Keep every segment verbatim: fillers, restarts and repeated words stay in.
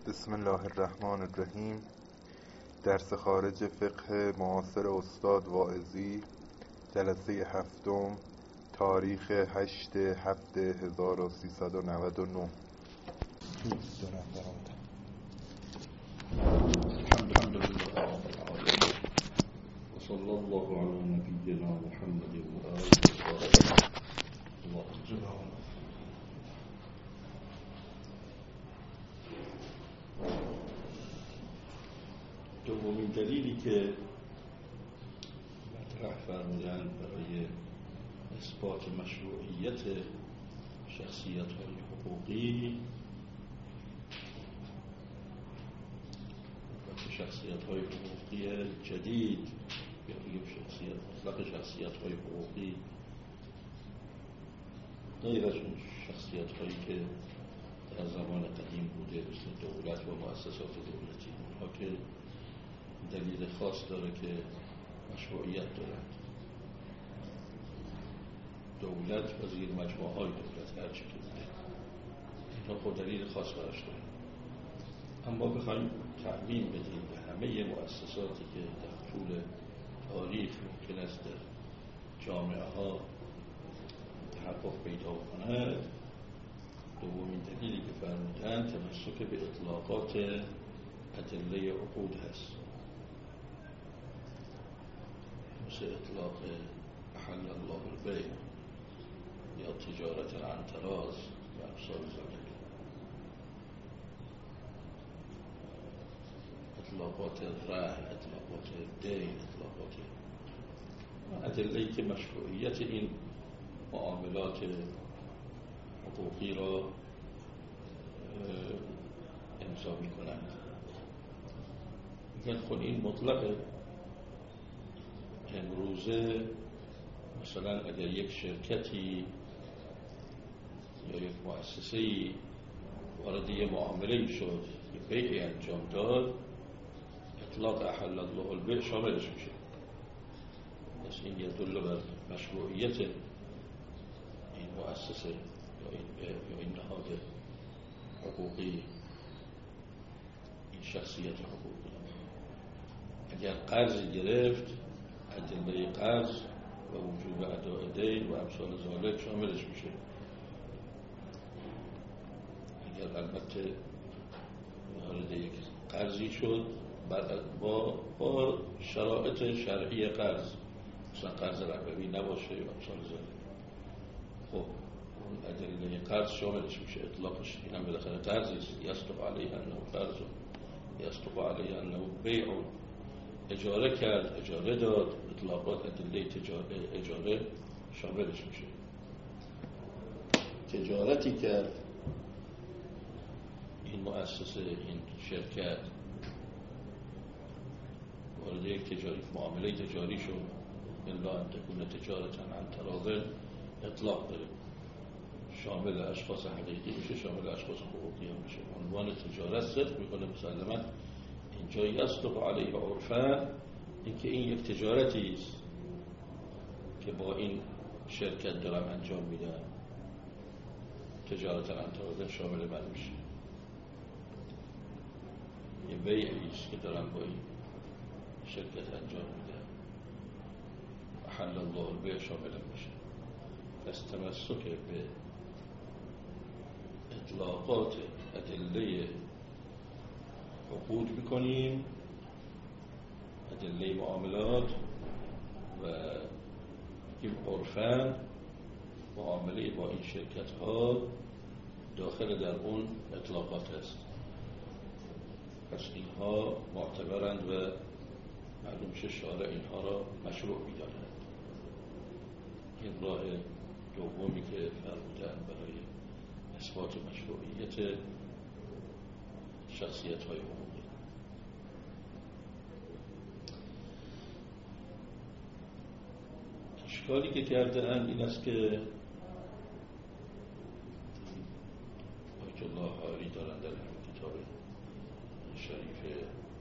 بسم الله الرحمن الرحیم. درس خارج فقه معاصر استاد واعظی، جلسه هفتم، تاریخ هشت هفت هزار و سیصد و نود و نه. الحمد لله و صلی الله علی نبینا محمد و آله الطاهرین. اللهم دومین دلیلی که مطرح فرمودن برای اثبات مشروعیت شخصیت‌های حقوقی و شخصیت‌های حقوقی جدید یا بگیم شخصیت مطلق شخصیت‌های حقوقی غیر از اون شخصیت‌هایی که در زمان قدیم بوده مثل دولت و مؤسسات دولتی، اونها که دلیل خاص داره که مشروعیت دارند. دولت و زیر مجموعه های دولت هر چی که بوده اینها خود دلیل خاص براش داره. اما بخوایم تعمیم بدیم به همه مؤسساتی که در طول تاریخ ممکن است در جامعه ها تحقق پیدا کند، دومین دلیلی که فرمودن تمسک به اطلاقات ادله عقود هست، مثل اطلاق احل الله البیع یا تجارت عن تراض و امثال ذلک، اطلاقات رهن، اطلاقات دین، اطلاقات ادله‌ای که مشروعیت این معاملات حقوقی را امضا می‌کنند. میگن خود این مطلقه. امروزه مثلا اگر یک شرکتی یا یک مؤسسه‌ای وارد یک معامله‌ای شد، یک بیعی انجام داد، اطلاق احل الله البیع شاملش میشه. پس این یدل بر مشروعیت این مؤسسه یا این بیع یا این نهاد حقوقی، این شخصیت حقوقی. اگر قرضی گرفت، ادله قرض و وجوب اداء دین و امثال ذالک شاملش میشه. اگر البته وارد یک قرضی شد با با شرایط شرعی قرض، مثلا قرض ربوی نباشه و امثال ذالک، خب اون ادله قرض شاملش میشه. اطلاقش اینم بالاخره قرضی است. یصدق علیه انه قرض، یصدق علیه انه بیع. اجاره کرد، اجاره داد، اطلاقات ادله اجاره شاملش میشه. تجارتی کرد این مؤسسه، این شرکت وارد یک تجاری معامله تجاری شد، الا ان تکون تجارت عن تراض، اطلاق داره، شامل اشخاص حقیقی میشه، شامل اشخاص حقوقی هم میشه. عنوان تجارت صدق میکنه مسلماً. اینجا یصدق علیه عرفاً، اینکه این یک تجارتی است که با این شرکت دارم انجام میدم، تجارت عن تراض شامل من میشه. یه بیعی است که دارم با این شرکت انجام میدم، احل الله البیع شامل میشه. پس تمسک به اطلاقات ادله عقود میکنیم، ادله معاملات، و این عرفاً معامله با این شرکت ها داخل در اون اطلاقات است. پس اینها معتبرند و معلوم میشه شارع اینها را مشروع می‌داند. این راه دومی که فرمودن برای اثبات مشروعیت شخصیت های حقوقی. اشکالی که کرده اند این است که آیت الله حاری دارن در همین کتاب شریف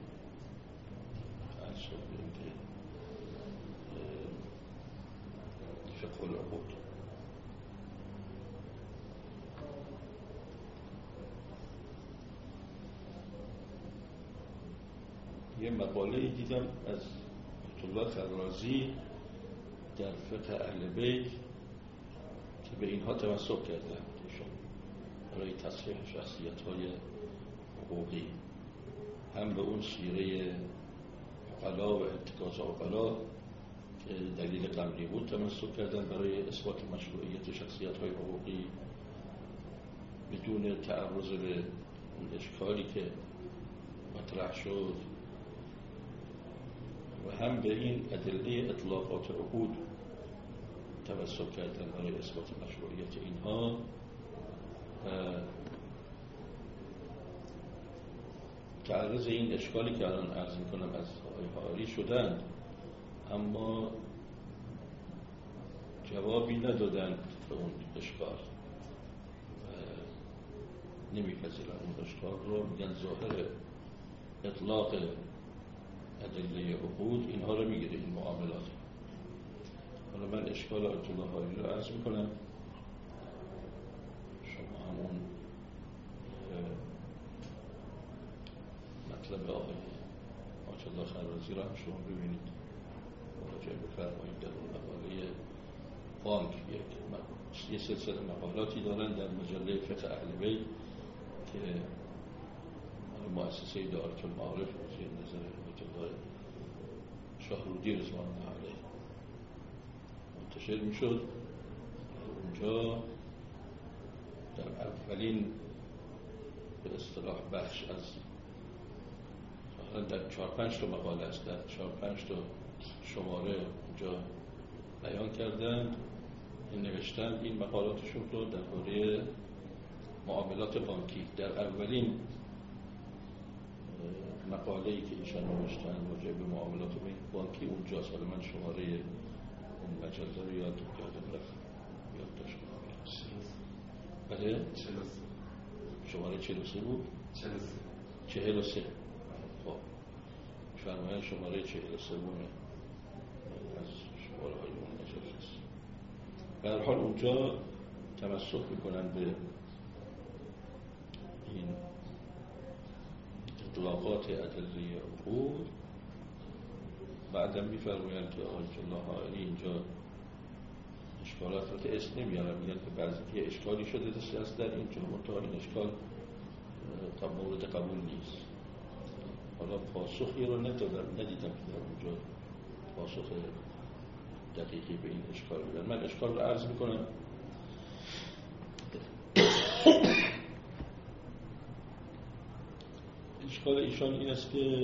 ارشاد که فقه العقود، یه مقاله دیدم از آیت الله خرازی در فقه اهل بیت که به اینها توسط کردن برای تصحیح شخصیت‌های حقوقی، هم به اون سیره عقلا و ارتکاز عقلا که دلیل قبلی بود تمسک کردن برای اثبات مشروعیت شخصیت‌های حقوقی بدون تعرض به اون اشکالی که مطرح شد، و هم به این ادله اطلاقات عقود توسط کردن برای اثبات مشروعیت اینها. تعرض این اشکالی که الان عرض میکنم از آقای حائری شدند، اما جوابی ندادند به اون اشکال، نمیپذیرن اون اشکال رو، میگن ظاهر اطلاق ادله عقود اینها رو میگیره، این معاملات. حالا من اشکال آیت الله حائری رو عرض میکنم، شما همون مطلب آقای آیت الله خرازی رو هم شما ببینید، مراجعه بفرمایید. در اون مقاله بانک یک یه سلسله مقالاتی دارن در مجله فقه اهل بیت که مؤسسه دارت المعارف زیر نظر آیت الله شاهرودی رضوان الله علیه منتشر میشد. اونجا در اولین به اصطلاح بخش از در چهار پنج تا مقاله است، در چهار پنج تا شماره اونجا بیان کردند، این نوشتند این مقالاتشون رو درباره معاملات بانکی. در اولین مقاله‌ای که ایشان نوشتند راجع به معاملات بانکی اونجاست. حالا من شماره اون مجله رو یاد کردم رفت یاد داشت کنم. بله شماره چهل و سه بود، چهل و سه. خب فرمایان شماره چهل و سه بونه از شماره های اون مجله است. به هر حال اونجا تمسک میکنن به این اطلاقات ادله عقود. بعدم میفرمایند که آیت الله حائری اینجا اشکالات رو که اسم نمیارن، میگن که بعضی که اشکالی شده دست در اینجا منتها این اشکال مورد قبول نیست. حالا پاسخی رو ندادم، ندیدم که در اونجا پاسخ دقیقی به این اشکال بدن. من اشکال رو عرض میکنم. اشکال ایشان این است که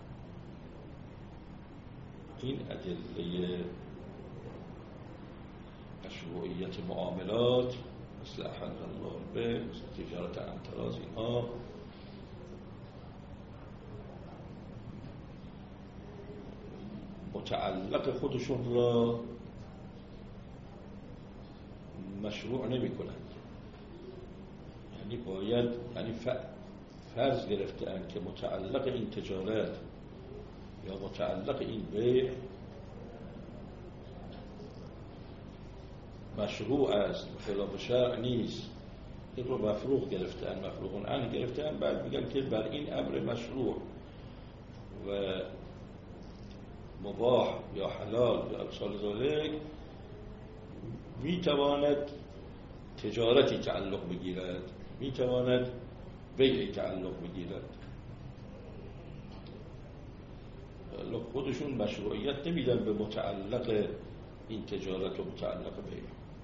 این ادله مشروعیت معاملات مثل احل الله به مثل تجارت انتراز اینها متعلق خودشون را مشروع نمی کنند. یعنی باید یعنی فرض گرفتند که متعلق این تجارت یا متعلق این بیع مشروع است، خلاف شرع نیست، این رو مفروغ گرفتن، مفروغون عنه گرفتن. بعد میگن که بر این امر مشروع و مباح یا حلال یا امثال ذالک میتواند تجارتی تعلق بگیرد، میتواند بیعی تعلق بگیرد. خودشون مشروعیت نمیدن به متعلق این تجارت و متعلق بیع.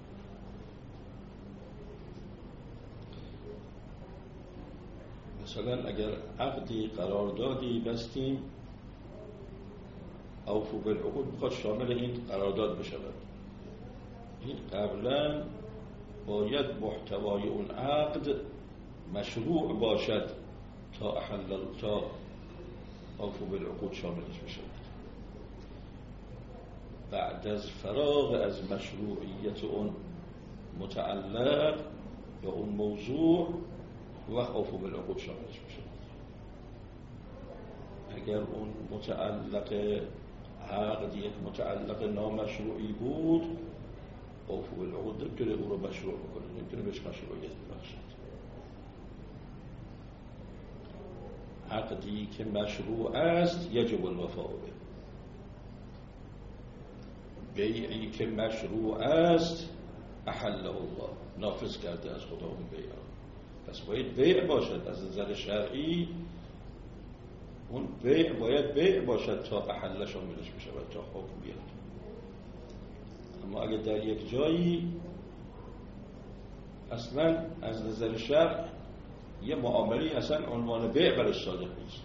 مثلا اگر عقدی قراردادی بستیم، اوفو بالعقود بخواد شامل این قرارداد بشود، این قبلا باید محتوای اون عقد مشروع باشد تا احل تا اوفو بالعقود شاملش بشود. بعد از فراغ از مشروعیت اون متعلق یا اون موضوع و اوفو بالعقود شاملش بشود. اگر اون متعلق عقد یک متعلق نامشروعی بود، اوفو بالعقود نمیتونه اون رو مشروع بکنه، نمیتونه بهش مشروعیت ببخشد. عقدی که مشروع است یجب الوفاء به، بیعی که مشروع است احله الله، نافذ کرده از خدا اون بیع. پس باید بیع باشد از نظر شرعی، اون بیع باید بیع باشد تا احله شاملش بشه و تا حکم بیاد. اما اگر در یک جایی اصلا از نظر شرع یه معاملی اصلا عنوان بیع برش صادق نیست،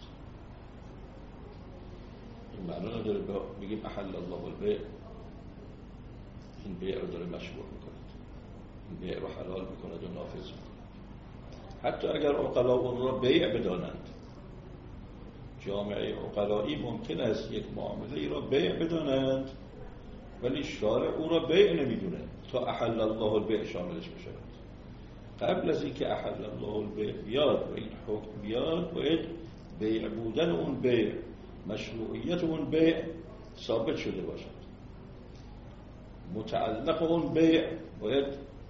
این معنی نداره بگیم احل الله البیع، این بیع رو داره مشروع میکند، این بیع رو حلال میکند و نافذ میکند. حتی اگر عقلا اون را بیع بدانند، جامعه عقلایی ممکن است یک معامله را بیع بدانند ولی شارع او را بیع نمیدونه تا احل الله البیع شاملش بشه. قبل از اینکه احل الله البیع بیاد و این حکم بیاد باید بیع بودن اون بیع، مشروعیت اون بیع ثابت شده باشد. متعلق اون بیع باید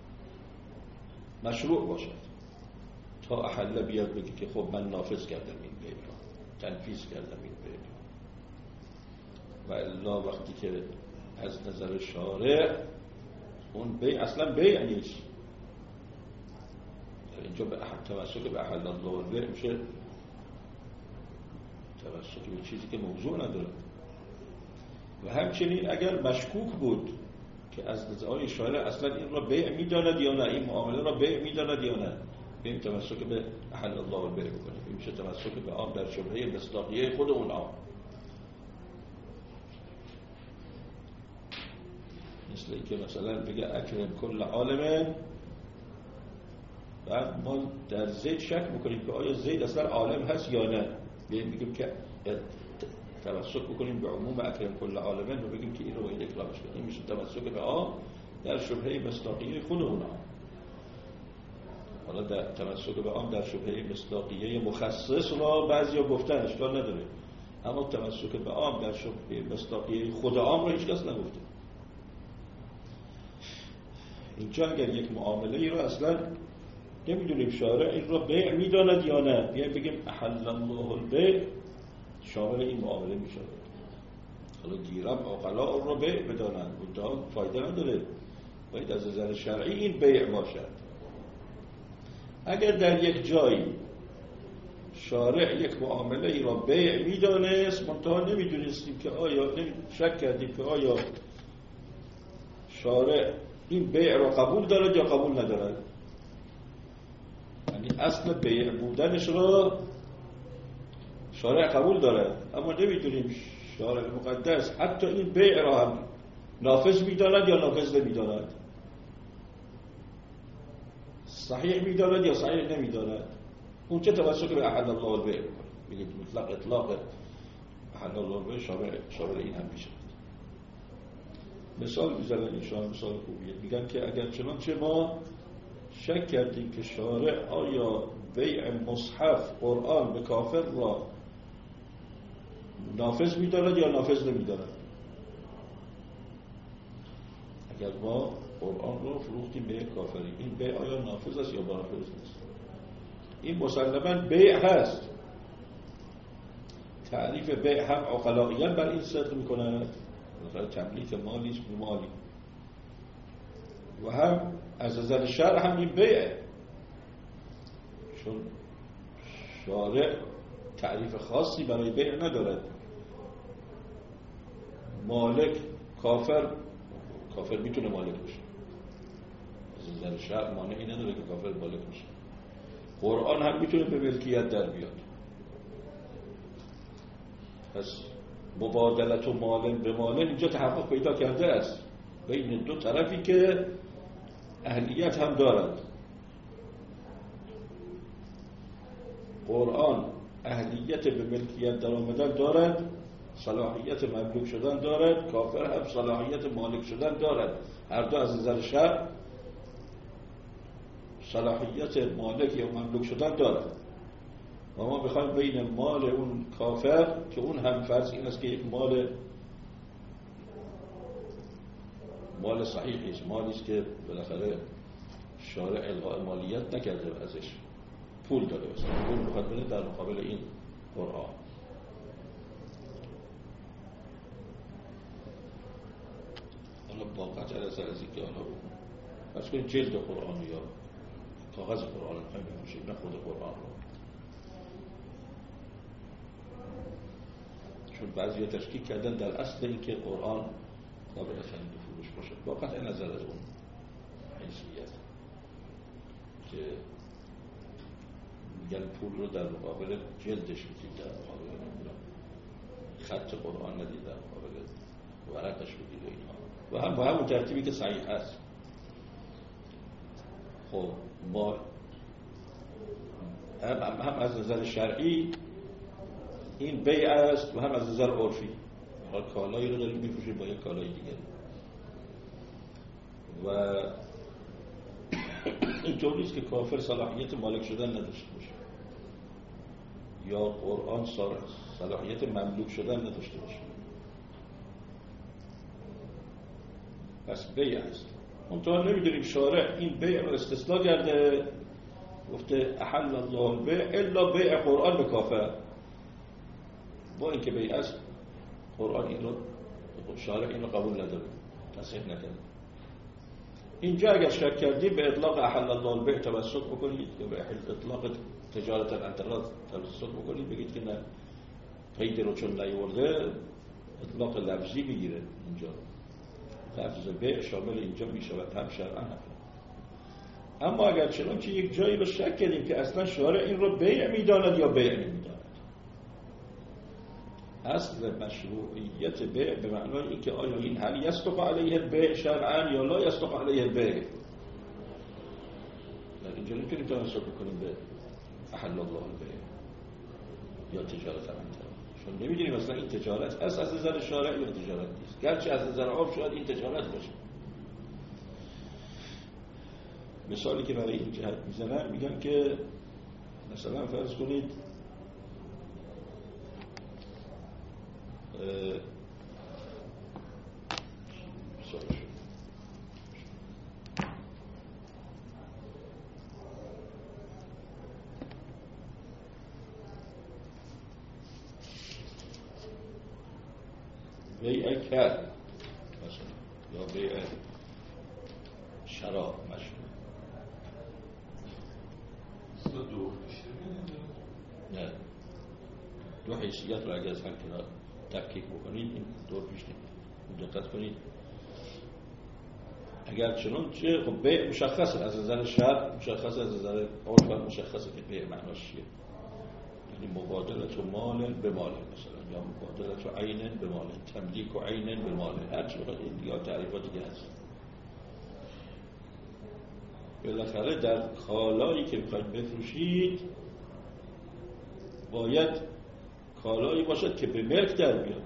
مشروع باشد تا احل بیاد بگی که خب من نافذ کردم این بیع را، تنفیذ کردم این بیع را. و الا وقتی که از نظر شارع اون بیع اصلا بیع نیست، اینجا به توسط به احل الله البیع میشه توسط به چیزی که موضوع نداره. و همچنین اگر مشکوک بود که از نظر شارع اصلا این را بیع میداند یا نه، این معامله را بیع میداند یا نه، بیم توسط به احل الله البیع بکنیم، این میشه توسط به عام در شبهه مصداقیه خود اون عام. مثل اینکه مثلا بگه اکرم کل عالم، بعد ما در زید شک میکنیم که آیا زید اصلا عالم هست یا نه، بگیم که توسط بکنیم به عموم اکرم کل عالمین و بگیم که این رو باید اکرامش کنیم، این میشه توسط به عام در شبهه مصداقیه خود اون عام. حالا در توسط به عام در شبهه مصداقیه مخصص را بعضیا گفتن اشکال نداره، اما توسط به عام در شبهه مصداقیه خود عام را هیچ کس نگفته. اینجا اگر یک معامله ای را اصلا نمیدونیم شارع این را بیع میداند یا نه، بیایم بگیم احل الله البیع شامل این معامله میشه. حالا دیرم عقلا اون را بیع بدانند و فایده نداره، باید از نظر شرعی این بیع باشد. اگر در یک جایی شارع یک معامله ای را بیع میدانست منتها نمیدونستیم که آیا، شک کردیم که آیا شارع این بیع را قبول دارد یا قبول ندارد، یعنی اصل بیع بودنش را شارع قبول دارد اما نمیدونیم شارع مقدس حتی این بیع را هم نافذ میداند یا نافذ نمیداند، صحیح میداند یا صحیح نمیداند. اون چه توسط به احل الله البیع میکنه، میگه مطلق اطلاق احل الله البیع شامل شامل این هم میشه. مثال میزنن اینشان، مثال خوبیه، میگن که اگر چنانچه ما شک کردیم که شارع آیا بیع مصحف قرآن به کافر را نافذ میداند یا نافذ نمیداند، اگر ما قرآن رو فروختیم به یک کافری، این بیع آیا نافذ است یا نافذ نیست؟ این مسلماً بیع هست. تعریف بیع هم عقلائیاً بر این صدق میکنند، مثلا تملیک مالی است به مالی، و هم از نظر شرع هم این بیعه، چون شارع تعریف خاصی برای بیع ندارد. مالک کافر، کافر میتونه مالک بشه، از نظر شرع مانعی نداره که کافر مالک بشه. قرآن هم میتونه به ملکیت در بیاد. پس مبادلت و مال به مال اینجا تحقق پیدا کرده است بین دو طرفی که اهلیت هم دارند. قرآن اهلیت به ملکیت در آمدن دارد، صلاحیت مملوک شدن دارد، کافر هم صلاحیت مالک شدن دارد. هر دو از نظر شرع صلاحیت مالک یا مملوک شدن دارد. و ما بخوایم بین مال اون کافر که اون هم فرض این است که یک مال مال صحیحی است، مالی است که بالاخره شارع الغاء مالیت نکرده ازش، پول داده است، پول بخواد بده در مقابل این قرآن. حالا با قطع نظر از اینکه حالا فرض کنید جلد قرآن یا کاغذ قرآن رو می‌خوایم بفروشیم، نه خود قرآن رو، چون بعضی ها تشکیک کردن در اصل اینکه قرآن قابل خرید و فروش باشه، با قطع نظر از اون حیثیت که میگن پول رو در مقابل جلدش میدید، در مقابل نمیدونم خط قرآن ندید، در مقابل ورقش بدید و اینها، و هم با همون ترتیبی که صحیح هست. خب ما هم, هم از نظر شرعی این بیع است و هم از نظر عرفی. حالا کالایی رو داریم میفروشیم با یک کالای دیگه و اینطور نیست که کافر صلاحیت مالک شدن نداشته باشه یا قرآن صلاحیت مملوک شدن نداشته باشه. پس بیع است. منتها نمیدونیم شارع این بیع رو استثناء کرده، گفته احل الله البیع الا بیع قرآن به کافر. با اینکه بیع است قرآن این رو شارع این رو قبول نداره، تصحیح نکرده. اینجا اگر شک کردید به اطلاق احل الله البیع توسط بکنید یا به اطلاق تجارت الانتقاد توسط بکنید، بگید که نه قید رو چون نیورده اطلاق لفظی میگیره. اینجا لفظ بیع شامل اینجا میشود هم شرعا هم. اما اگر چنان که یک جایی رو شک کردیم که اصلا شارع این رو بیع میداند یا بیع نمیداند، اصل مشروعیت بیع به معنای این که آیا این هل یصدق علیه البیع شرعا یا لا یصدق علیه البیع. در اینجا نمیتونیم تناسب بکنیم به احل الله البیع یا تجارت الانتقاد، چون نمیدونیم اصلا این تجارت است از نظر شارع یا تجارت نیست، گرچه از نظر عرف شاید این تجارت باشه. مثالی که برای این جهت میزنن میگن که مثلا فرض کنید بیع کرد مثلا یا بیع شراب مشروع دو نه دو حیثیت رو اگر از هم کنار تفکیک بکنید این دور پیش نمید. دقت کنید اگر چنانچه خب بیع مشخصه از نظر شرع، مشخصه از نظر عرف، مشخصه که بیع معناش چیه، یعنی مبادلت و مال به مال مثلا، یا مبادلت و عین به مال، تملیک و عین به مال، هر چی بخواید این دیگه تعریفات دیگه هست. بالاخره در کالایی که میخواید بفروشید باید کالایی باشد که به ملک در بیاد،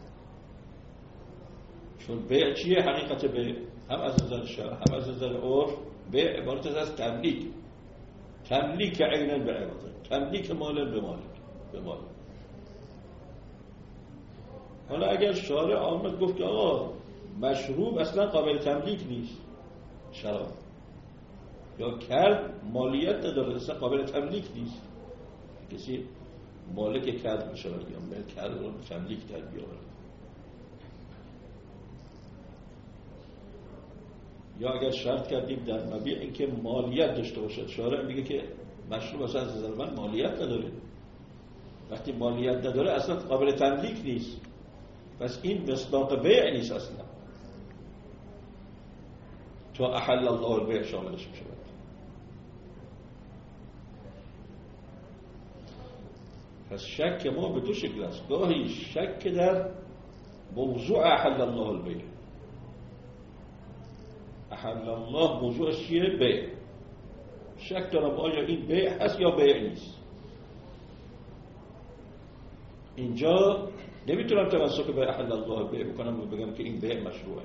چون بیع چیه؟ حقیقت بیع هم از نظر شرع هم از نظر عرف بیع عبارت از تملیک، تملیک عیناً به عوض، تملیک مال به مال به مال. حالا اگر شارع آمد گفت که آقا مشروب اصلا قابل تملیک نیست، شراب یا کرد مالیت نداره اصلا قابل تملیک نیست، کسی مالک کرد بشه یا ملک کرد رو تملیک در بیاره، یا اگر شرط کردیم در مبیع اینکه مالیت داشته باشد، شارع میگه که مشروب اصلا از نظر من مالیت نداره، وقتی مالیت نداره اصلا قابل تملیک نیست، پس این مصداق بیع نیست اصلا، تا احل الله البیع شاملش میشه. پس شک ما به دو شکل است، گاهی شک در موضوع احل الله البیع، احل الله موضوعش چیه؟ بیع. شک دارم آیا این بیع هست یا بیع نیست. اینجا نمیتونم تمسک به احل الله البیع بکنم و بگم که این بیع مشروعه،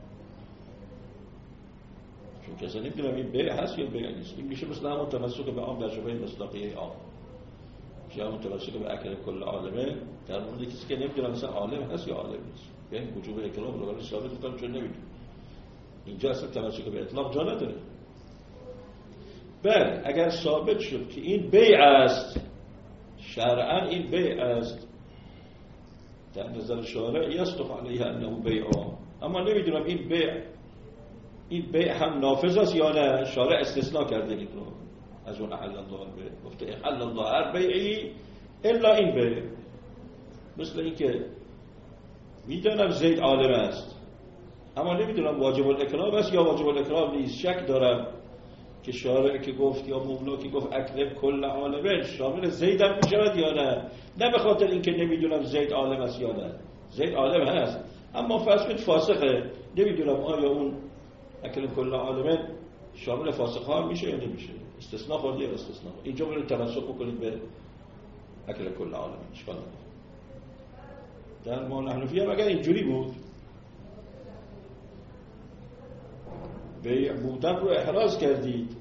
چون کسی نمیدونم این بیع هست یا بیع نیست. این میشه مثل همون تمسک به عام در شبه مصداقیه عام، یا همون تمسک به اکل کل عالمه در مورد کسی که نمیدونم مثلا عالم هست یا عالم نیست، یعنی وجوب اکرام رو برای ثابت میکنم چون نمیدونم. اینجا اصلا تمسک به اطلاق جا نداره. بله اگر ثابت شد که این بیع است، شرعاً این بیع است، در نظر شارع یصدق علیه انه بیع، اما نمیدونم این بیع این بیع هم نافذ است یا نه. شارع استثناء کرده این رو از اون احل الله بیع، گفته احل الله هر بیعی الا این بیع. مثل این که میدونم زید عالم است اما نمیدونم واجب الاکرام است یا واجب الاکرام نیست. شک دارم که شارع که گفت یا مولا که گفت اکرم کل عالمه شامل زید هم میشود یا نه. نه به خاطر اینکه نمیدونم زید عالم است یا نه، زید عالم هست اما فرض کنید فاسقه، نمیدونم آیا اون اکرم کل عالمه شامل فاسق ها میشه یا نمیشه. استثناء خورده یا استثناء. اینجا برید تمسک بکنید به اکرم کل عالمه، اشکال نداره. در ما حنفی هم اگر اینجوری بود بیع بودن رو احراز کردید،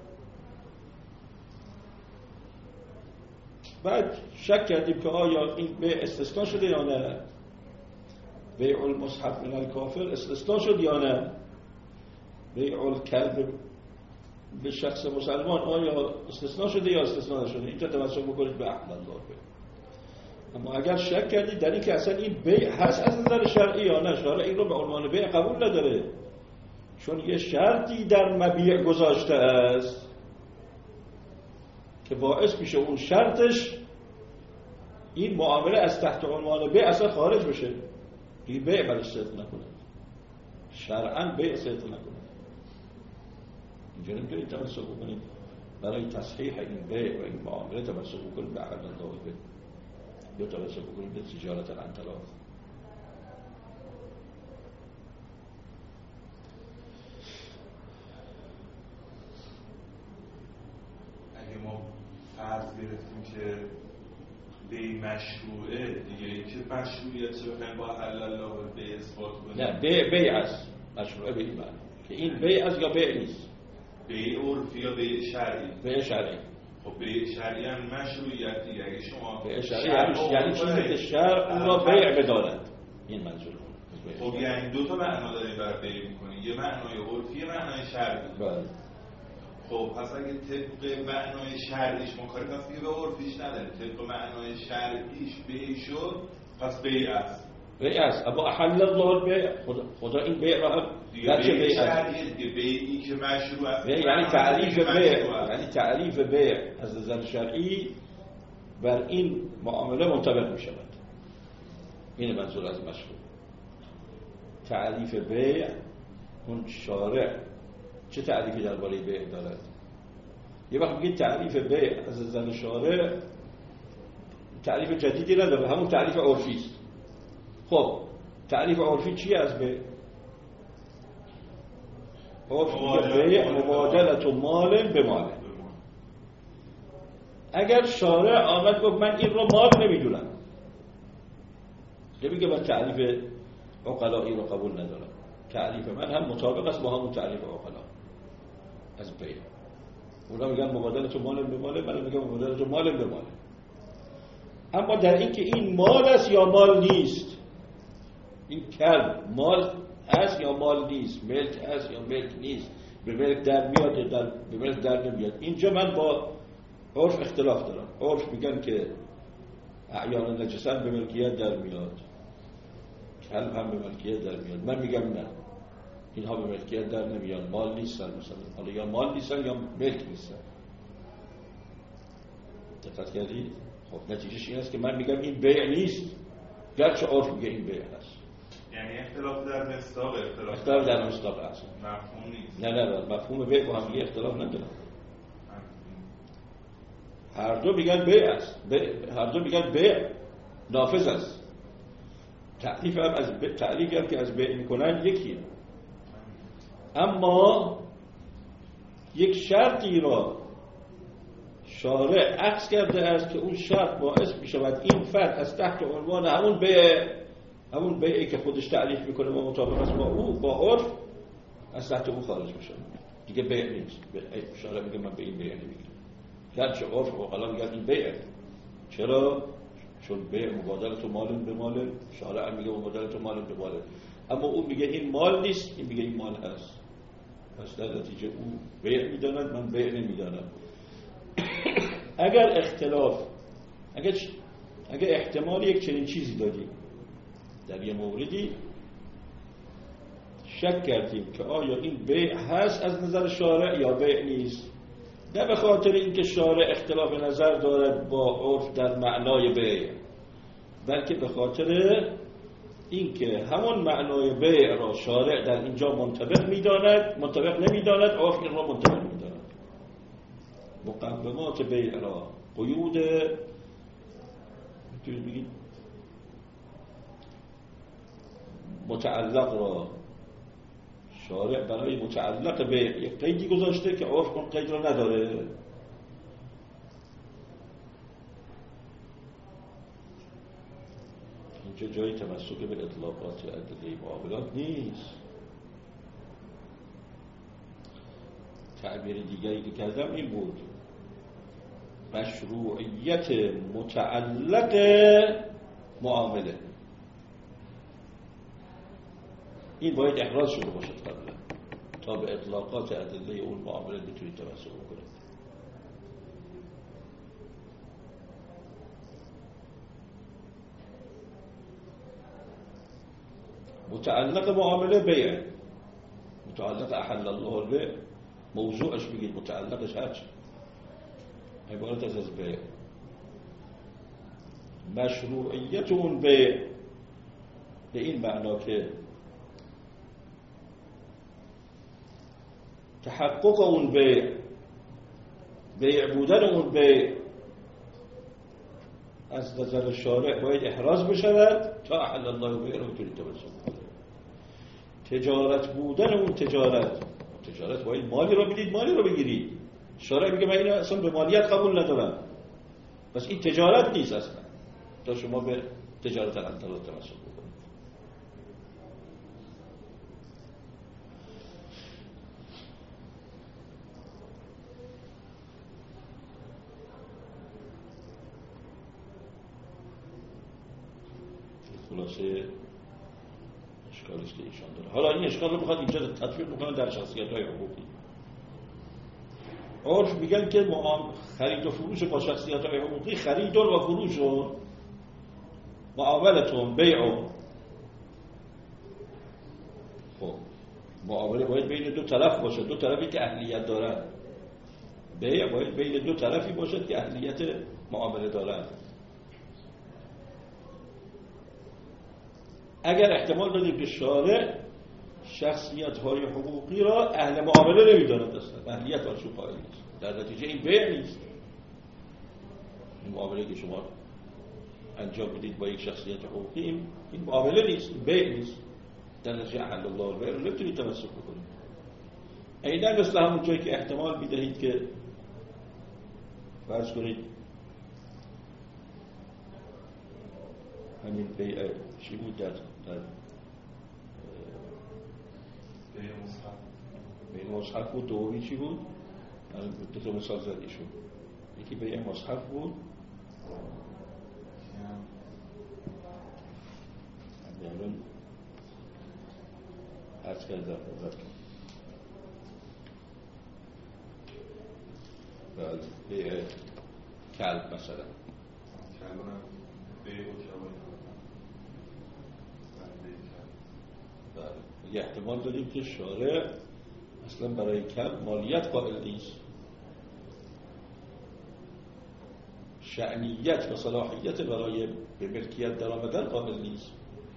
بعد شک کردیم که آیا این بیع استثناء شده یا نه، بیع المصحف من الکافر استثناء شد یا نه، بیع الکلب به شخص مسلمان آیا استثناء شده یا استثناء نشده. اینجا تمسک بکنید به احل الله بیع. اما اگر شک کردید در این که اصلا این بیع هست از نظر شرعی یا نه، شارع این رو به عنوان بیع قبول نداره، چون یه شرطی در مبیع گذاشته است که باعث میشه اون شرطش این معامله از تحت عنوان بیع اصلا خارج بشه. این بیع برش صدق نکنه، شرعاً بیع صدق نکنه. اینجا نمیتونید تمسک بکنید برای تصحیح این بیع و این معامله تمسک بکنید به احل الله بیع یا تمسک بکنید به تجارت عن تراض. ما فرض گرفتیم که بیع مشروعه دیگه، که مشروعیت چه بخوایم با حل الله بیع اثبات کنیم؟ نه، بیع بیع است، مشروعه به این معنی که این بیع است یا بیع نیست. بیع عرفی یا بیع شرعی؟ بیع شرعی. خب بیع شرعی هم مشروعیت دیگه. اگه شما بیع شرعی یعنی چیزی که شرع اون را بیع بداند، این منظور. خب یعنی دو تا معنا داریم برای بیع می‌کنیم، یه معنای عرفی، یه معنای شرعی. بله. خب پس اگه طبق معنای شرعیش ما کاری پس دیگه به عرفیش نداریم، طبق معنای شرعیش بیع شد پس بیع است. بیع است. اما احل الله بیع، خدا, خدا این بیع را هم دیگه بیع شرعی دیگه، بیعی که مشروع است. یعنی تعریف بیع، یعنی تعریف بیع از نظر شرعی بر این معامله منطبق می شود. این منظور از مشروع. تعریف بیع، اون شارع چه تعریفی درباره بیع دارد؟ یه وقت میگه تعریف بیع از نظر شارع تعریف جدیدی نداره، همون تعریف عرفی است. خب تعریف عرفی چیه از بیع؟ عرف میگه بیع مبادلت و مال به مال. اگر شارع آمد گفت من این رو مال نمیدونم، نمیگه من تعریف عقلایی رو قبول ندارم، تعریف من هم مطابق است با همون تعریف عقلا از بیع. اونا میگن مبادله تو مال به مال، من میگم مبادله تو مال به مال. اما در این که این مال است یا مال نیست، این کلب مال است یا مال نیست، ملک است یا ملک نیست، به ملک در میاد یا در به ملک در نمیاد، اینجا من با عرف اختلاف دارم. عرف میگن که اعیان نجسن به ملکیت در میاد، کلب هم به ملکیت در میاد. من میگم نه، اینها به ملکیت در نمیان، مال نیستن. مثلا حالا یا مال نیستن یا ملک نیستن. دقت کردید؟ خب نتیجهش این است که من میگم این بیع نیست، گرچه عرف میگه این بیع هست. یعنی اختلاف در مصداق، اختلاف, اختلاف در مصداق هست، مفهوم نیست. نه نه مفهوم بیع با هم دیگه اختلاف ندارن. هر دو میگن بیع است، هر دو میگن بیع نافذ است. تعریف هم از ب... تعریفی هم که از بیع میکنن یکیه. اما یک شرطی را شارع عکس کرده است که اون شرط باعث می شود این فرد از تحت عنوان همون بیع، همون بیعی که خودش تعریف میکنه و مطابق است با او، با عرف، از تحت اون خارج میشه، دیگه بیع نیست. شارع میگه من به این بیع نمیگم، گرچه عرف و عقلا میگن این بیعه. چرا؟ چون بیع مبادله تو مال به مال، شارع میگه مبادله تو مال به مال، اما اون میگه این مال نیست، این میگه این مال هست. پس در نتیجه اون بیع میداند، من بیع نمیدانم. اگر اختلاف اگه اگه احتمال یک چنین چیزی دادیم در یه موردی، شک کردیم که آیا این بیع هست از نظر شارع یا بیع نیست، نه به خاطر اینکه شارع اختلاف نظر دارد با عرف در معنای بیع، بلکه به خاطر اینکه همون معنای بیع را شارع در اینجا منطبق می‌داند، منطبق نمی‌داند، عرف این را منطبق می‌داند. مقومات بیع را، قیود میتونید بگید متعلق را شارع برای متعلق به یک قیدی گذاشته که عرف اون قید را نداره. اینجا جای تمسک به اطلاقات ادله معاملات نیست. تعبیر دیگری که کردم این بود: مشروعیت متعلق معامله. این باید احراز شده باشد قبلا تا به اطلاقات ادله اون معامله بتونید تمسک بکنید. متعلق معامله بیع، متعلق احل الله البیع، موضوعش بگید، متعلقش هرچی عبارت از از بیع. مشروعیت اون بیع به این معنا که تحقق اون بیع، بیع بودن اون بیع از نظر شارع باید احراز بشود تا احل الله البیع رو بتونید تمسک کنید. تجارت بودن اون تجارت، تجارت باید مالی رو بدید، مالی رو بگیرید. شارع میگه من اینو اصلا به مالیت قبول ندارم، پس این تجارت نیست اصلا تا شما به تجارت حلال تمسک بکنید. خلاصه اشکالی است که ایشان داره. حالا این اشکال رو بخواد اینجا تطبیق بکنن در شخصیت‌های حقوقی. عرف میگن که خرید و فروش با شخصیت‌های حقوقی، خرید و فروش و معاملتون بیع، خب معامله باید بین دو طرف باشه، دو طرفی که اهلیت دارن. بیع باید بین دو طرفی باشد که اهلیت معامله دارن. اگر احتمال دادیم که شارع شخصیت‌های حقوقی را اهل معامله نمی‌داند، اصلا اهلیت برشون قائل نیست، در نتیجه این بیع نیست. این معامله که شما انجام بدید با یک شخصیت حقوقی، این معامله نیست، این بیع نیست، در نتیجه احل الله البیع رو نمی‌تونید تمسک بکنید. عیناً مثل همون جایی که احتمال می‌دهید که فرض کنید همین بیع چی بود در در بیع مصحف، بیع مصحف بود. دومی چی بود؟ دو تا مثال زد ایشون. یکی بیع مصحف بود، الان عرض کردم بله بیع کلب مثلا، کلب بیع و کلب. یه احتمال داریم که شارع اصلا برای کلب مالیت قائل نیست، شأنیت و صلاحیت برای به ملکیت در آمدن قائل نیست.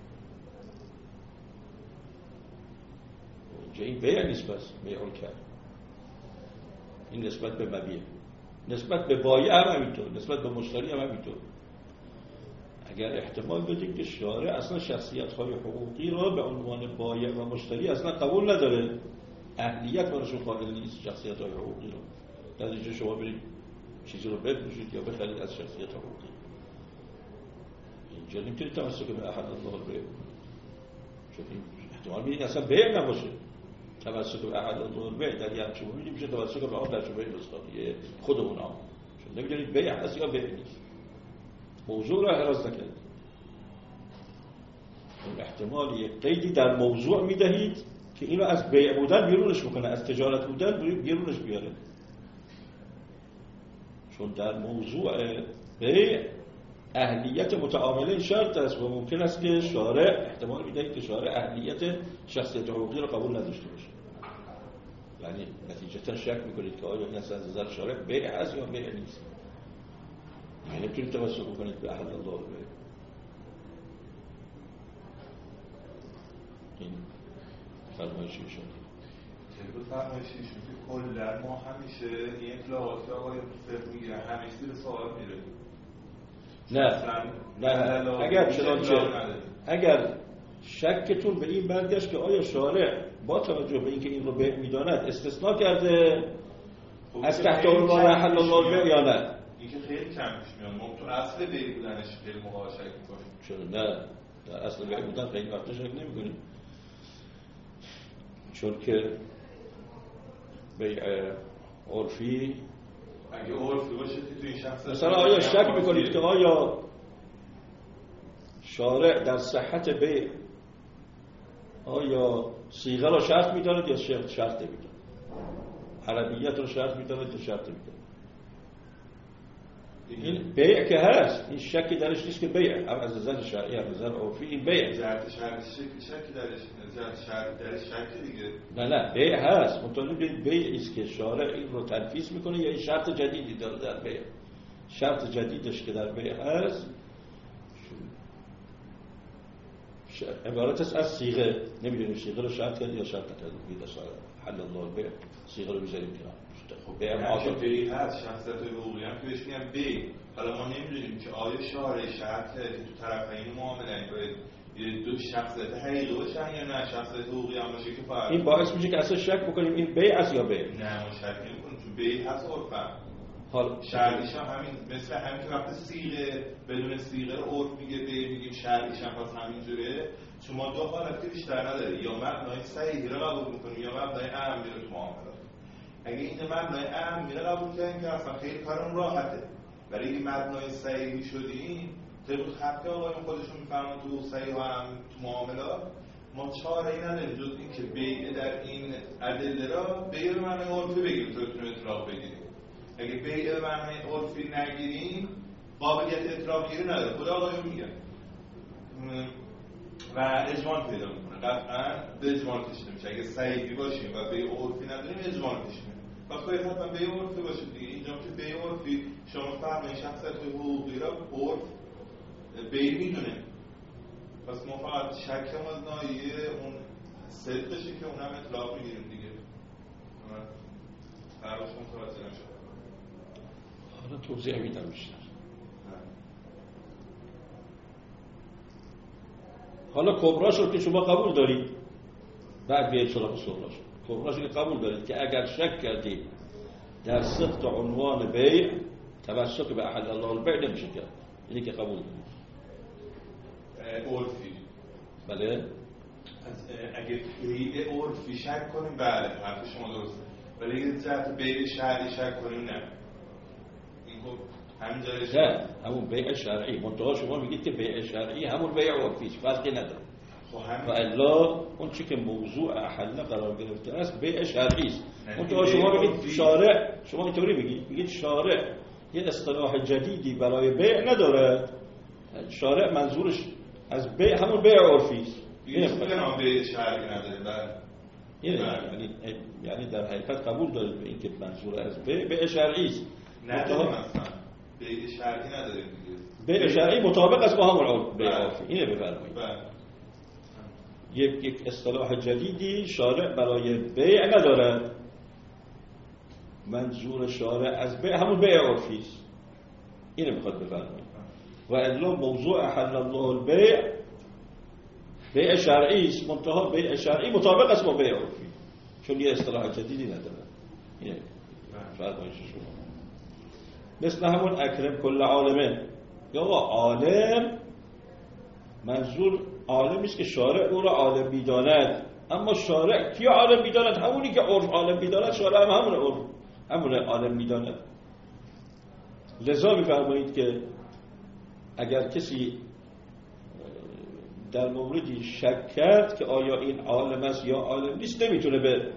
اینجا این بیع نیست، بس بیع کلب این نسبت به مبیع، نسبت به بایع هم همینطور، نسبت به مشتری هم همینطور. اگر احتمال بدیم که شارع اصلا شخصیت‌های حقوقی را به عنوان بایع و مشتری اصلا قبول نداره، اهلیت براشون قائل نیست شخصیت‌های حقوقی را، در اینجا شما برید چیزی رو بفروشید یا بخرید از شخصیت حقوقی، اینجا نمیتونید تمسک به احل الله البیع، چون این احتمال میدید اصلا بیع نباشه. تمسک به احل الله البیع در یه همچه موردی میشه تمسک به آن در شبه مصداقیه خودمون هم، چون نمیدونید بیع هست یا بیع نیست، موضوع را احراز نکنید. اون احتمال یک قیدی در موضوع میدهید که اینو از بیع بودن بیرونش بکنه، از تجارت بودن بیرونش بیاره، چون در موضوع بیع اهلیت متعاملین شرط است و ممکن است که شارع احتمال می‌دهید که شارع اهلیت شخصیت حقوقی رو قبول نداشته باشه. یعنی نتیجتا شک میکنید که آیا این اصلا از نظر شارع بیع هست یا بیع نیست. یعنی نمیتونید توسط بکنید به احل الله بیع. این فرمایشی شد. طبق فرمایشیشون که کلا ما همیشه این اطلاعات که آقای فقه میگیره همیشه زیر سوال میره. نه نه اگر چنانچه اگر شکتون به این برگشت که آیا شارع با توجه به اینکه این رو بیع میداند استثناء کرده از تحت عنوان احل الله بیع یا نه، این که خیلی کم پیش میاد. ممکن اصل بیع بودنش خیلی موقع شک میکنیم. چرا نه؟ در اصل بیع بودن خیلی وقتا شک نمیکنیم، چون که بیع عرفی اگه عرفی باشه که تو این شخص مثلا آیا شک میکنید که آیا شارع در صحت بیع آیا صیغه رو شرط میداند یا شرط نمیداند، عربیت رو شرط میداند یا شرط نمیداند؟ این بیع که هست، این شکی درش نیست که بیع از نظر شرعی از نظر عرفی این بیع جهت شرعی شکی درش جهت شرعی درش شکی دیگه نه نه بیع هست. مطالب بیع است که شارع این رو تنفیذ میکنه یا این شرط جدیدی داره در بیع. شرط جدیدش که در بیع هست عبارت است از صیغه. نمیدونیم صیغه رو شرط کرد یا شرط نکرد. میگه حل الله بیع صیغه رو بذاریم کنار. خب بیع معاشر بیع هست، شخصیت حقوقی هم که بهش میگن بیع. حالا ما نمیدونیم که آیا شارع شرط که تو طرفین معامله باید دو شخصیت حقیقی باشن یا نه شخصیت حقوقی هم باشه که فرق. این باعث میشه که اصلا شک بکنیم این بیع است یا بیع. نه ما شک نمی‌کنیم چون بیع هست عرفا. حالا شرعیش هم همین مثل همین که وقتی صیغه بدون صیغه رو عرف میگه بیع میگیم شرعیش هم پس همینجوره. چون ما دو حالت که بیشتر نداره، یا مبنای صحیحی رو قبول می‌کنیم یا مبنای اهم رو تو معاملات. اگه این مبنای اهم رو قبول کنیم که اصلا خیلی کارمون راحته. ولی این مبنای صحیحی شدیم طبق خط آقایون خودشون میفهمن تو صحیح و هم تو معاملات ما چاره ای نداریم جز این که بیع در این ادله را بیع به معنای عرفی بگیریم تا بتونیم اطلاق بگیریم. اگه بیع به معنای عرفی نگیریم قابلیت اطلاق گیری نداره. خود آقایون میگن و اجمال پیدا میکنه. قطعا به اجمال کشیده میشه. اگه صحیحی باشیم و بیع عرفی نداریم اجمال کشیده پس باید حتما بیع عرفی باشه دیگه. اینجا که بیع عرفی شما فرمایید شخصیت حقوقی را عرف بیع میدونه. پس ما فقط شکم از نایه اون صدقشه که اونم اطلاق میگیریم دیگه. فرقش متوجه نشد. حالا توضیح میدم بیشتر. حالا کبراش رو که شما قبول دارید بعد بیاید سراغ صغراش. کبراش رو قبول دارید که اگر شک کردید در صدق عنوان بیع توسط به احل الله البیع نمیشه کرد. اینی که قبول دارید عرفی. بله اگه بیع عرفی شک کنیم بله حرف شما درسته. ولی اگه جهت بیع شرعی شک کنیم نه. این خب همین جایش نه همون بیع شرعی. منتها شما میگید که بیع شرعی همون بیع عرفی فرقی نداره. و الا اون چی که موضوع احل قرار گرفته است بیع شرعی است. منتها شما میگید شارع، شما اینطوری میگید میگید شارع یه اصطلاح جدیدی برای بیع نداره. شارع منظورش از بیع همون بیع عرفی است. این خودم بیع شرعی نداره. بله یعنی یعنی در حقیقت قبول دارید به اینکه منظور از بیع بیع شرعی است. نداریم اصلا بیع شرعی نداریم دیگه. بیع شرعی مطابق است با همون بیع عرفی. اینه بفرمایید. بله یک یک اصطلاح جدیدی شارع برای بیع نداره. منظور شارع از بیع همون بیع عرفی است. اینو میخواد بفرمایید. و الا موضوع احل الله البیع بیع شرعی است. منتها بیع شرعی مطابق است با بیع عرفی چون یه اصطلاح جدیدی نداره. اینه فرمایش شما. مثل همون اکرم کل عالمه یا عالم منظور عالمی است که شارع او را عالم می‌داند. اما شارع کی عالم می‌داند؟ همونی که عرف عالم می‌داند. شارع هم همون عرف همون عالم می‌داند. لذا می‌فرمایید که اگر کسی در موردی شک کرد که آیا این عالم است یا عالم نیست نمیتونه به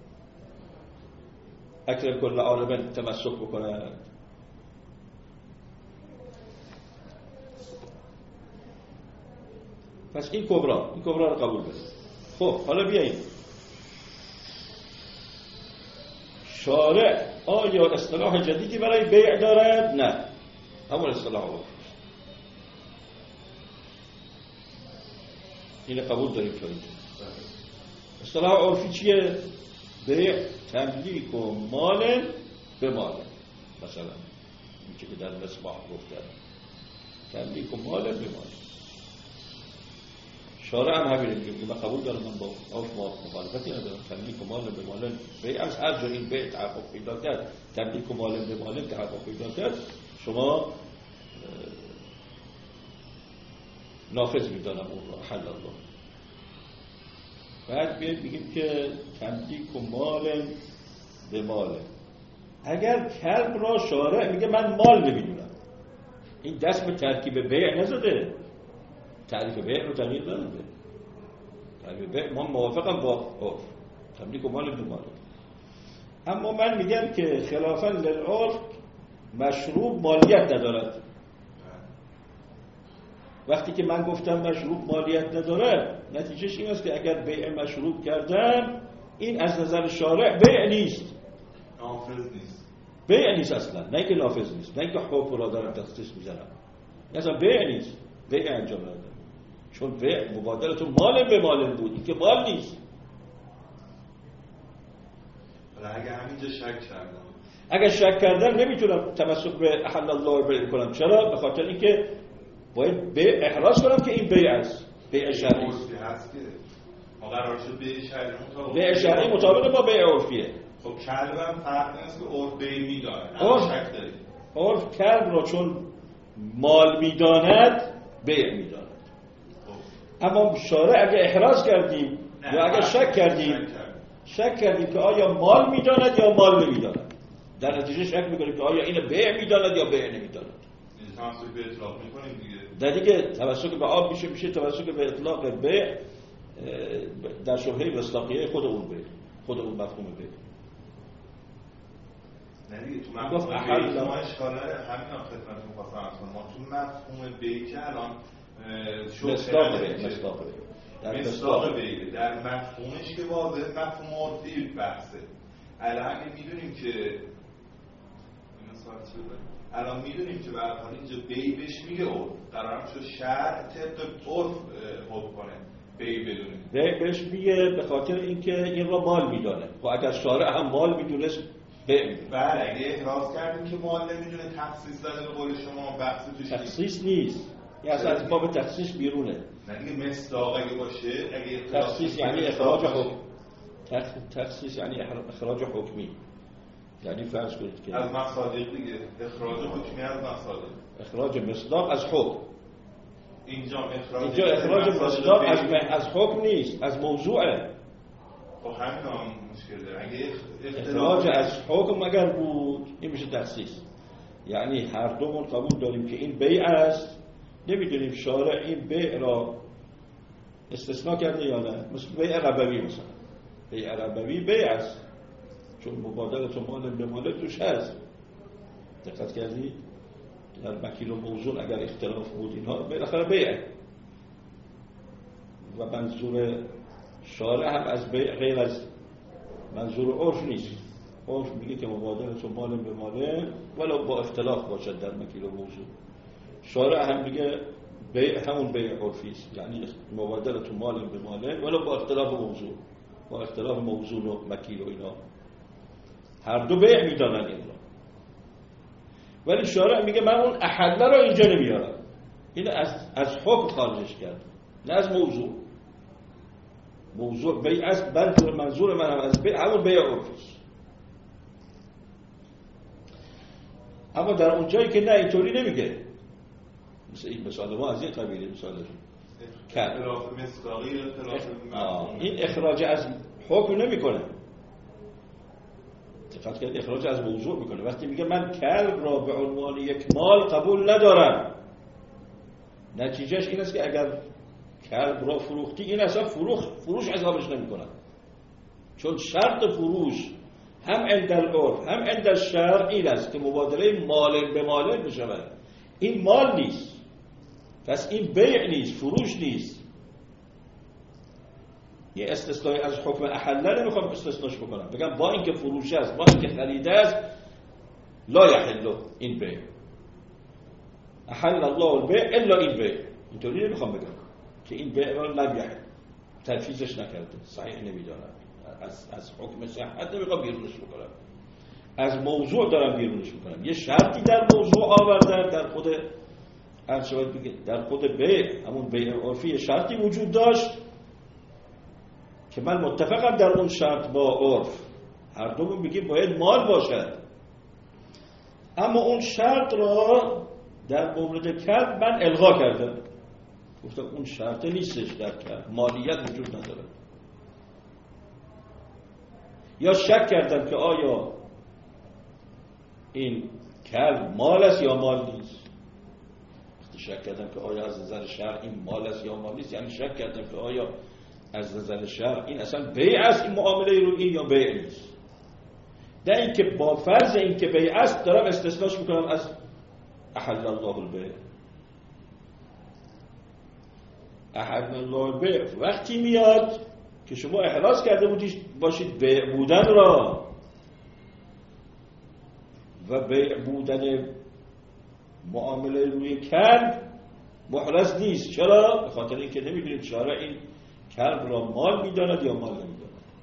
اکرم کل عالم تمسک بکنه. پس این کبرا، این کبرا رو قبول کنید. خب حالا بیاییم شارع آیا اصطلاح جدیدی برای بیع دارد؟ نه، همون اصطلاح عرفی. این قبول داریم که اصطلاح عرفی چیه؟ بیع تملیک و مال به مال. مثلا این که در مصباح گفتن تملیک و مال به مال. شارع هم همینه میگه من قبول دارم، من با عرف مخالفتی ندارم. تملیک و مال به مال بیع از هر جا این بیع تحقق پیدا کرد، تملیک و مال به مال تحقق پیدا کرد، شما نافذ میدانم اون را، حل الله. بعد بیاید بگیم که تملیک و مال به مال. اگر کلب را شارع میگه من مال نمیدونم، این دست به ترکیب بیع نزده، تعریف بیع رو تغییر نداده. تعریف بیع ما موافقم با عرف، تملیک و مال به مال. اما من میگم که خلافاً للعرف مشروب مالیت ندارد. وقتی که من گفتم مشروب مالیت نداره، نتیجهش این است که اگر بیع مشروب کردم این از نظر شارع بیع نیست، نافذ نیست، بیع نیست اصلا. نه که نافذ نیست، نه که حکم را دارم تخصیص میزنم، اصلا بیع نیست، بیع انجام ندارم، چون بیع مبادلتون مال به مال بود، این که مال نیست. حالا اگر همینجا شک کردم، اگر شک کردم نمیتونم تمسک به احل الله بیع کنم. چرا؟ به خاطر اینکه باید بیع احراز کنم که این بیع است، بیع شرعی است. هست که ما قرار شد بیع شرعی مطابق بیع شرعی مطابق با بیع عرفیه. خب کلبم فرق نیست که عرف بیع میداند، عرف شک دارید. عرف کلب را چون مال میداند بیع میداند. اما شارع اگه احراز کردیم یا اگر شک کردیم شک کردیم که آیا مال میداند یا مال نمیداند، در نتیجه شک میکنیم که آیا این بیع میداند یا بیع نمیداند. تمسک به اطلاق میکنیم دیگه. در دیگه تمسک به آب میشه میشه تمسک به اطلاق بیع در شبهه مصداقیه خود اون بیع، خود اون مفهوم بیع. نه دیگه تو مفهوم بیع ما اشکاله همین خدمتتون خواستم عرض کنم. ما تو مفهوم بیع که الان مصداق بیع، مصداق بیع در مصداق بیع در مفهومش که واضح مفهوم عرفی بحثه. الان میدونیم که این سوال چی بود؟ الان میدونیم که به هر حال اینجا بیع بهش میگه عرف، قرارم شد شرع طبق عرف حکم کنه بیع بدونه. بیع بهش میگه به خاطر اینکه این را مال میدانه. خب اگر شارع هم مال میدونست بیع میدونه. بله اگه احراز کردیم که مال نمیدونه تخصیص داده به قول شما بحث توش تخصیص نیست، این اصلا از باب تخصیص بیرونه. نه دیگه مصداق اگه باشه، اگه تخصیص یعنی اخراج حکم، تخصیص یعنی اخراج حکمی، یعنی فرض کنید که از مصادیق دیگه اخراج حکمی از مصادیق، اخراج مصداق از حکم. اینجا اخراج اینجا اخراج مصداق از از حکم نیست، از موضوعه. خب همین هم مشکل داره. اگه اخراج از حکم اگر بود این میشه تخصیص. یعنی هر دومون قبول داریم که این بیع است، نمیدونیم شارع این بیع را استثناء کرده یا نه. مثل بیع ربوی، مثلا بیع ربوی بیع است چون مبادلت و مال به مال توش هست. دقت کردی؟ در مکیل و موزون اگر اختلاف بود اینها بالاخره بیعه و منظور شارع هم از بیع غیر از منظور عرف نیست. عرف میگه که مبادلت و مال به مال ولو با اختلاف باشد در مکیل و موزون. شارع هم میگه بیع همون بیع عرفی است، یعنی مبادلت و مال به مال ولو با اختلاف موضوع، با اختلاف موضوع و مکیل و اینا هر دو بیع میدانن این را. ولی شارع میگه من اون احله رو اینجا نمیارم، این از از حکم خارجش کرد، نه از موضوع. موضوع بیع است، بلکه منظور من هم از بیع همون بیع عرفی است. اما در اون جایی که نه اینطوری نمیگه، مثل این مثال ما از این قبیله مثالش اختلاف مصداقی، اختلاف مفهومی، این اخراج از حکم نمیکنه، دقت کنید اخراج از موضوع میکنه. وقتی میگه من کلب را به عنوان یک مال قبول ندارم، نتیجهش این است که اگر کلب را فروختی این اصلا فروخ فروش حسابش نمیکنن، چون شرط فروش هم عند العرف هم عند الشرع این است که مبادله مال به مال بشود. این مال نیست، پس این بیع نیست، فروش نیست، یه استثنای از حکم احله نمیخوام استثناش بکنم، بگم با اینکه فروش است، با اینکه خریده است، لا یحل این بیع، احل الله البیع الا این بیع. اینطوری نمیخوام بگم که این بیع را لم یحل، تنفیذش نکرده، صحیح نمیدارم، از از حکم صحت نمیخوام بیرونش بکنم، از موضوع دارم بیرونش میکنم. یه شرطی در موضوع آوردن، در خود ارشاد بگه در خود بیع، همون بیع عرفی شرطی وجود داشت که من متفقم در اون شرط با عرف، هر دومون بگیم باید مال باشد، اما اون شرط را در مورد کلب من الغا کردم، گفتم اون شرط نیستش، در کلب مالیت وجود نداره. یا شک کردم که آیا این کلب مال است یا مال نیست. وقتی شک کردم که آیا از نظر شرع این مال است یا مال نیست، یعنی شک کردم که آیا از نظر شرع این اصلا بیع است، این معامله رو این یا بیع نیست. در این که با فرض این که بیع است دارم استثناش میکنم از احل الله البیع. احل الله البیع وقتی میاد که شما احراز کرده بودید باشید بیع بودن را، و بیع بودن معامله روی کلب محرز نیست. چرا؟ به خاطر اینکه نمیدونید شارع این کلب را مال میداند یا مال نمیداند.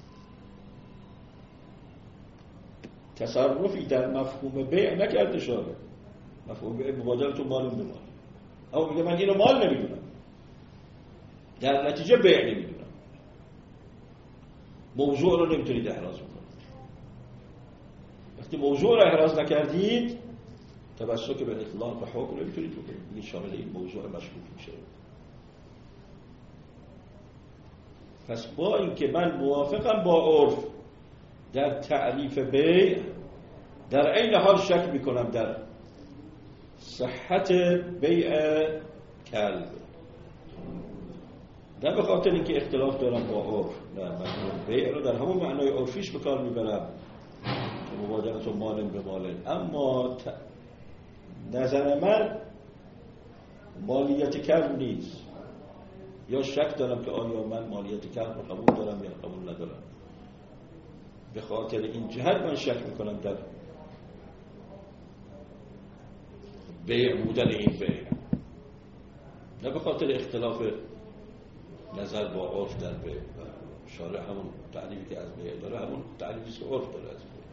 تصرفی در مفهوم بیع نکرده شارع، مفهوم بیع مبادله تو مال به مال، اما میگه من اینو مال نمیدونم، در نتیجه بیع نمیدونم. موضوع رو نمیتونید احراز بکنید. وقتی موضوع رو احراز نکردید توسط به اطلاق و حکم نمیتونید بکنید، این شامل این موضوع مشکوک میشه. پس با اینکه من موافقم با عرف در تعریف بیع، در عین حال شک میکنم در صحت بیع کلب، نه به خاطر اینکه اختلاف دارم با عرف، نه، من بیع رو در همون معنای عرفیش به کار میبرم که مبادلت مال به مال، اما ت... نظر من مالیت کلب نیست، یا شک دارم که آیا من مالیت کلب رو قبول دارم یا قبول ندارم. به خاطر این جهت من شک میکنم در بیع بودن این بیع، نه به خاطر اختلاف نظر با عرف در بیع. شارع همون تعریفی که از بیع داره همون تعریفی که عرف داره از بیع.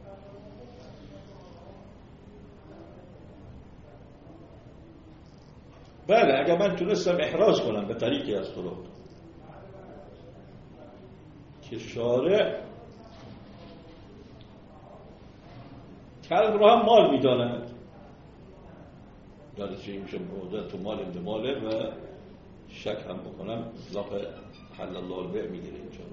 بله، اگر من تونستم احراز کنم به طریقی از طرق که شارع کلب رو هم مال میداند، داره چه میشه موضوع تو مال به ماله، و شک هم بکنم اطلاق حل الله البیع میگیره اینجا رو.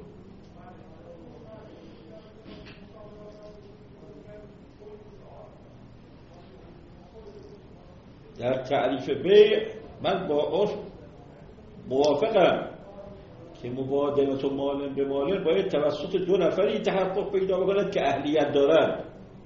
در تعریف بیع من با عرف موافقم که مبادلت و مال به مال باید توسط دو نفری تحقق پیدا بکند که اهلیت دارند،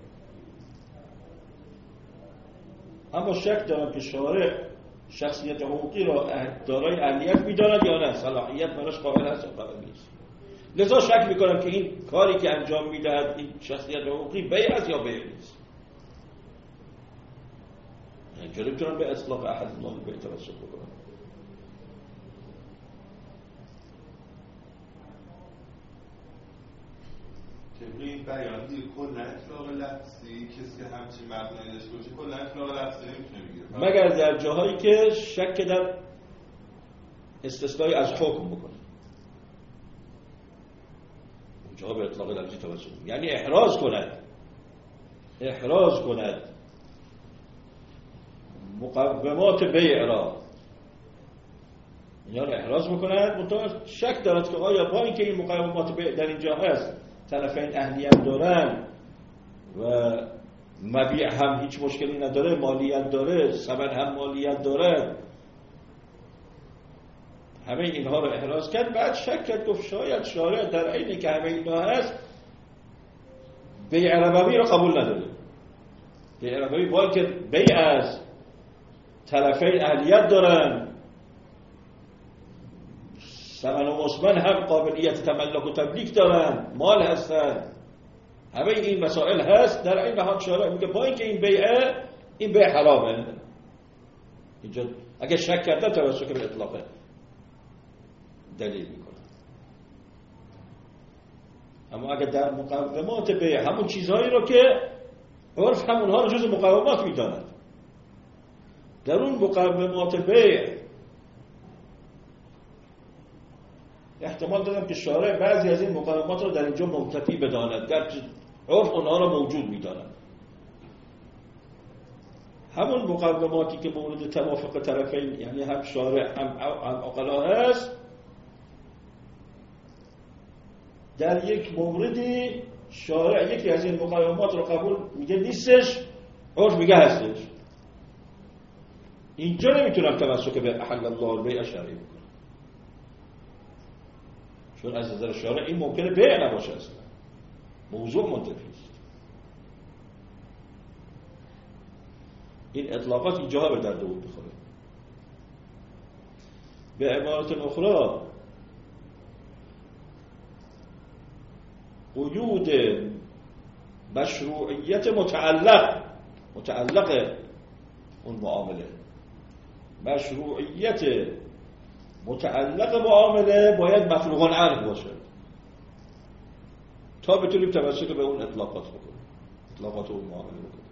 اما شک دارم که شارع شخصیت حقوقی را دارای اهلیت می‌داند یا نه، صلاحیت براش قابل است یا قابل نیست. لذا شک می‌کنم که این کاری که انجام می‌دهد این شخصیت حقوقی بیع است یا بیع نیست. اینجا نمی‌تونم به اطلاق احد الله بیع توسط بکنم. طبقی بیانی کل اطلاق لفظی کسی که همچین مبنایی داشته باشه کل اطلاق لفظی نمیتونه بگیره، مگر در جاهایی که شک در استثنای از حکم بکنه، اونجا به اطلاق لفظی توسط، یعنی احراز کند احراز کند مقومات بیع را، یعنی احراز بکند منتها شک دارد که آیا با اینکه این مقومات بیع در اینجا هست، طرفین اهلیت دارن و مبیع هم هیچ مشکلی نداره، مالیت داره، ثمن هم مالیت داره، همه اینها رو احراز کرد، بعد شک کرد گفت شاید شارع در عین که همه اینها هست بیع ربوی رو قبول نداره. بیع ربوی با اینکه بیع از طرفین اهلیت دارن، ثمن و مسمن هم قابلیت تملک و تملیک دارن، مال هستن، همه این مسائل هست. در این حال شارع میگه با اینکه این بیعه این بیع حرامه. اینجا اگه شک کرده توسط به اطلاق دلیل میکنه. اما اگه در مقومات بیع همون چیزهایی رو که عرف همونها رو جز مقومات میداند، در اون مقومات بیع احتمال دادم که شارع بعضی از این مقومات رو در اینجا منتفی بداند، در عرف اونها رو موجود میداند. همون مقوماتی که مورد توافق طرفین، یعنی هم شارع هم هم عقلا هست، در یک موردی شارع یکی از این مقومات رو قبول میگه نیستش، عرف میگه هستش. اینجا نمیتونم تمسک به احل الله البیع شرعی بکنم، چون از نظر شارع این ممکنه بیع نباشه، اصلا موضوع منتفی است. این اطلاقات اینجا به درد او میخوره. به عبارت اخرى قیود مشروعیت متعلق متعلق اون معامله، مشروعیت متعلق معامله باید مفروغ عنه باشه تا بتونیم تمسک به اون اطلاقات بکنیم، اطلاقات اون معامله بکنیم.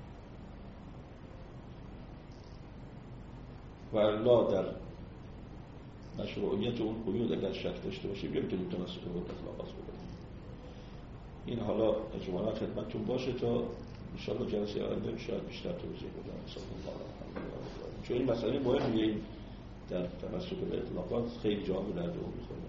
و الا در مشروعیت اون قیود اگر شک داشته باشیم نمیتونیم تمسک به اون اطلاقات بکنیم. این حالا اجمالا خدمتتون باشه تا ان شاء الله جلسه آینده شاید بیشتر توضیح بدم. صلی الله علیه و آله. چون این مسئله مهمیه، در تمسک به اطلاقات خیلی جامع در جامعه می‌خوره.